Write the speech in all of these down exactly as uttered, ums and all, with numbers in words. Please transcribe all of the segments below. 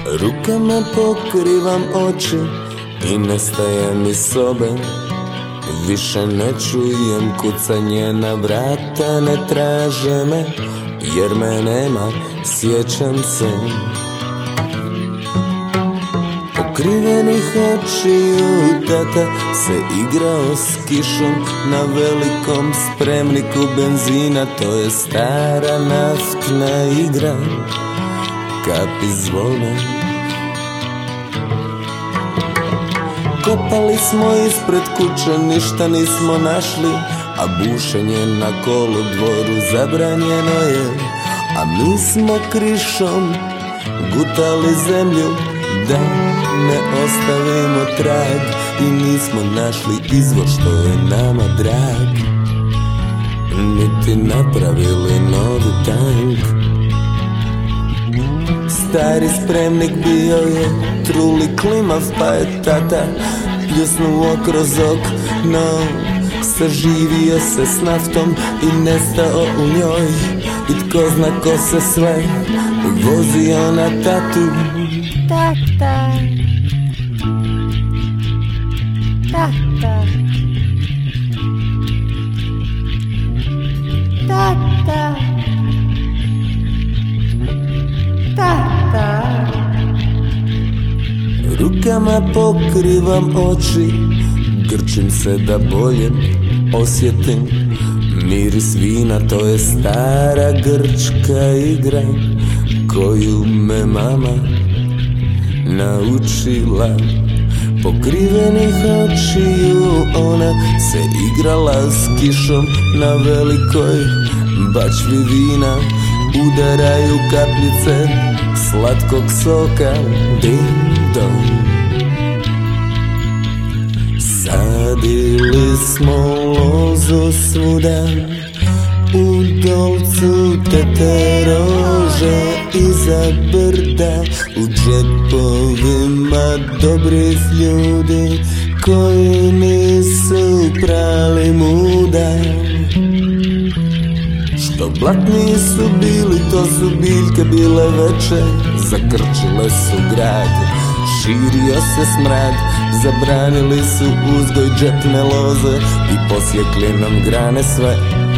Rukama pokrivam oči i nestajem iz sobe. Više ne čujem kucanje na vrata, ne traže me jer me nema, sjećam se pokrivenih očiju. Tata se igrao s kišom na velikom spremniku benzina. To je stara naftna igra, kapi zvone. Kopali smo ispred kuće, ništa nismo našli, a bušenje na kolodvoru zabranjeno je. A mi smo krišom gutali zemlju da ne ostavimo trag, i nismo našli izvor što je nama drag, niti napravili novi tank. Stari spremnik bio je truli klimav, pa je tata pljusnuo kroz okno. Saživio se s naftom i nestao u njoj, i tko zna ko se sve vozio na tatu. Tata, tata, tata, tata. Rukama pokrivam oči, grčim se da bolje osjetim miris vina. To je stara grčka igra koju me mama naučila. Pokrivenih očiju ona se igrala s kišom na velikoj bačvi vina. Udaraju kapljice slatkog soka, ding dong. Sadili smo lozu svuda, u Dolcu tete rože iza brda, u džepovima dobrih ljudi koji nisu prali muda. Što blatni su bili, to su biljke bile veče, zakrčile su grad, širio se smrad. Zabranili su uzgoj džepne loze i posjekli nam grane sve.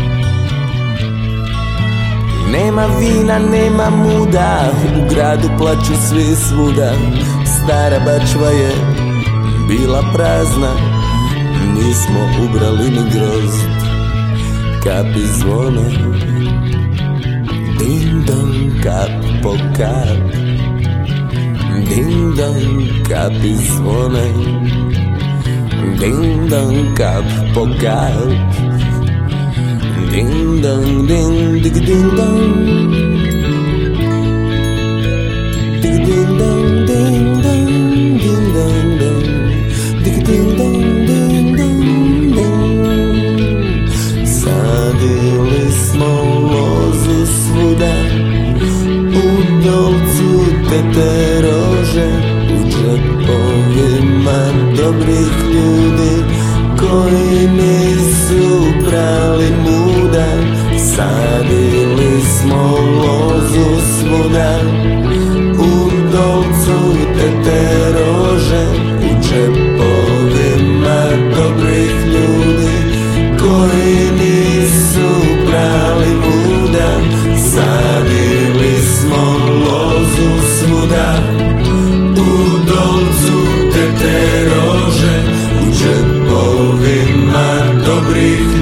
Nema vina, nema muda, u gradu plaću svi svuda. Stara bačva je bila prazna, nismo ubrali ni grozd. Kapi zvone, ding dong, kap po kap. Ding dong, kapi zvone, ding dong, kap po kap. Ding dong, ding, dig ding dong. Dig ding dong, ding dong, ding dong dong. Dig ding dong, ding dong dong. Sadili smo lozu svuda, u Dolcu tete rože, u džepovima dobrih ljudi koji nisu prali muda. Sadili smo lozu svuda, u Dolcu tete rože, u džepovima dobrih ljudi koji nisu prali muda. Sadili smo lozu svuda, u Dolcu tete rože, u džepovima dobrih ljudi